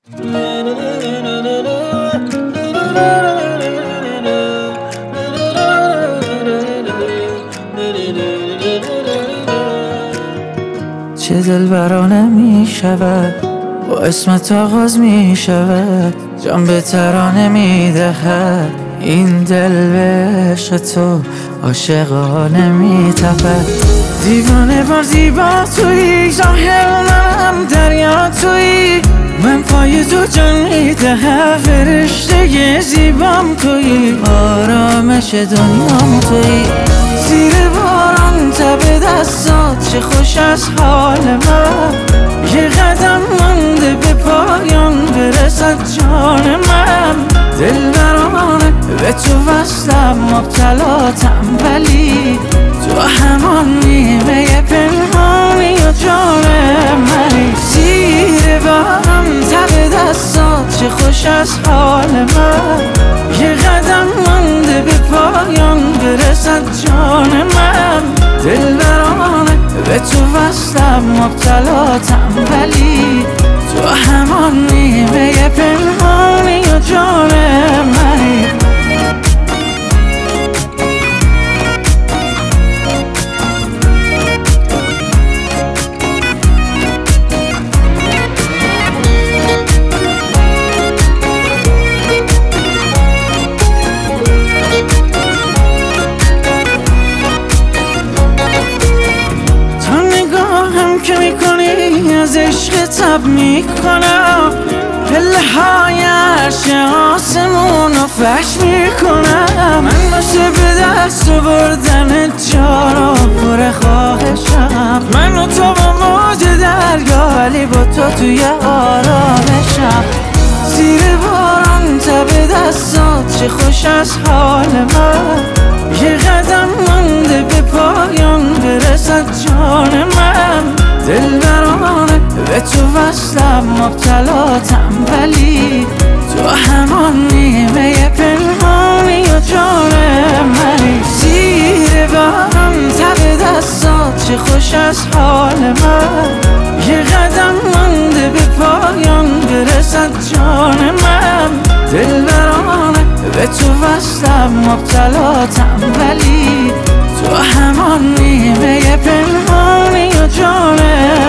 چه دلبرانه می شود با اسمت آغاز می شود، جان به ترانه می دهد این دل به عشق تو عاشقانه می تپد. دیوانه بار زیبا تویی، ظاهر منم دریا تویی، من پای تو جان می دهم، فرشته زیبام تویی، آرامش دنیام تویی. زیر باران تب دستات چه خوش از حال من، یه قدم مونده به پایان برسد جان من. دلبرانه به تو وصلم، مبتلاتم ولی تو همان نیمه پنهانی و جان منی. زیر باران تب دستات چه خوش از حال من، یه قدم مونده به پایان برسد جان من. دلبرانه به تو وصلم، مبتلاتم ولی تو همان نیمه پنهانی و جان منی. که میکنی از عشق تب میکنم، پله های عرش آسمون رو فش میکنم. من باشه به دست بردن جارا پر خواهشم، من و تو با موج دریا ولی با تو توی آرامشم. زیر باران تب دستات چه خوش از حال من، یه قدم مونده به پایان برسد جان من. دلبرانه به تو وصلم، مبتلاتم ولی تو همان نیمه پنهانی و جان منی. زیر باران تب دستات چه خوش از حال من، یه قدم مونده به پایان برسد جان من. دلبرانه به تو وصلم، مبتلاتم ولی تو همان نیمه پنهانی و جان